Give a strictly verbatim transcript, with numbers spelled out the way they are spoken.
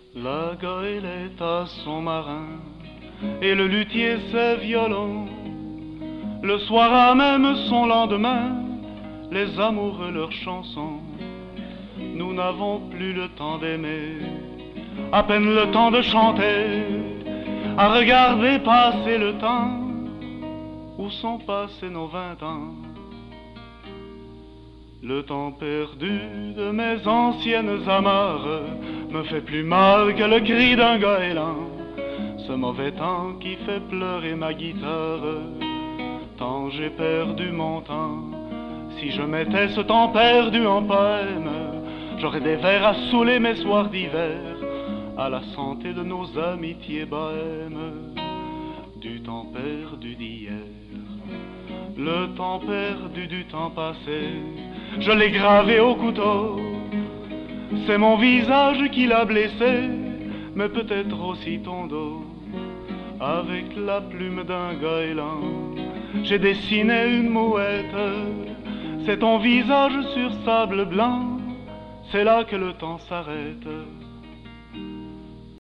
La goélette est à son marin et le luthier ses violons. Le soir à même son lendemain, les amoureux leurs chansons. Nous n'avons plus le temps d'aimer, à peine le temps de chanter, à regarder passer le temps. Où sont passés nos vingt ans? Le temps perdu de mes anciennes amarres me fait plus mal que le cri d'un goéland. Ce mauvais temps qui fait pleurer ma guitare, tant j'ai perdu mon temps. Si je mettais ce temps perdu en poème, j'aurais des vers à saouler mes soirs d'hiver, à la santé de nos amitiés bohèmes. Du temps perdu d'hier, le temps perdu du temps passé, je l'ai gravé au couteau. C'est mon visage qui l'a blessé, mais peut-être aussi ton dos. Avec la plume d'un goéland, j'ai dessiné une mouette. C'est ton visage sur sable blanc, c'est là que le temps s'arrête.